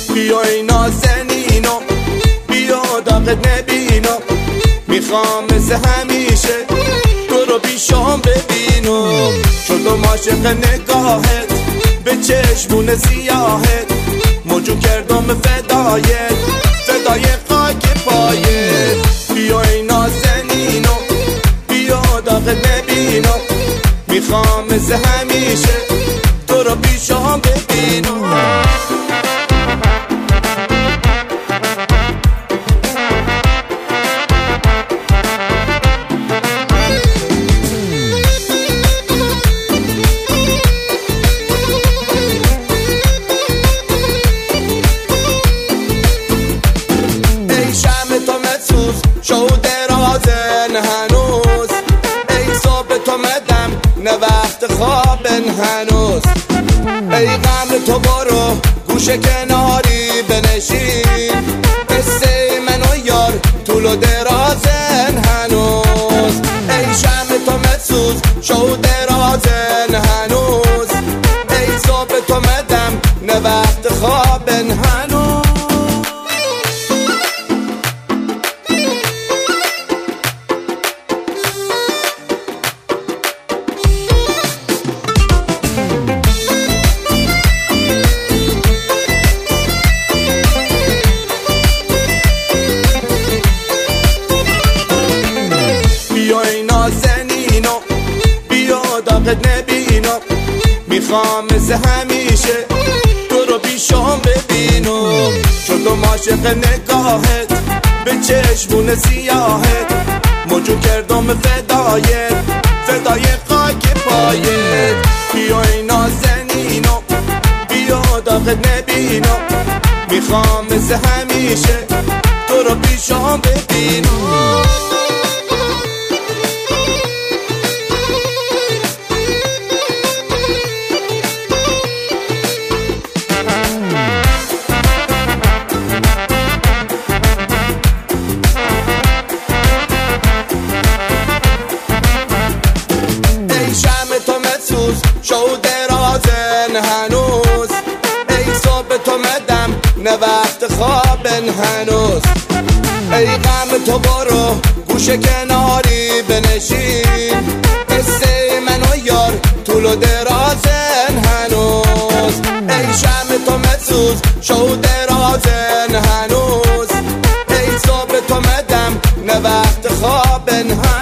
بیا ای نازنینو بیا داغت نبینو، میخوام مثل همیشه تو رو پیشام ببینم، چون تو عاشق نگاهت به چشمون سیاهت، موجو کردم فدایت فدای خاک پایت. بیا ای نازنینو بیا داغت نبینو، میخوام مثل همیشه تو رو پیشام ببینم. شو درازن هنوز، ای صبح تو مدم نه وقت خوابن هنوز، ای غم تو برو گوشه کناری بنشین، قصه من و یار طول و درازن هنوز، ای شم تو مسوز شو درازن هنوز، ای صبح تو مدم نه وقت خوابن هنوز. داغت نبینم، میخوام مثل همیشه تو رو پیشام ببینم، چون تو عاشق نگاهت به چشمون سیاهت، موجو کردم فدایت فدای خاک پایت. بیا ای نازنینو بیا داغت نبینم، میخوام مثل همیشه تو رو پیشام ببینم. شو درازن هنوز، ای صبح تو مدم نه وقت خوابن هنوز، ای غم تو برو گوشه کناری بنشین، قصه من و یار طول و درازن هنوز، ای شم تو مسوز شو درازن هنوز، ای صبح تو مدم نه وقت خوابن هنوز.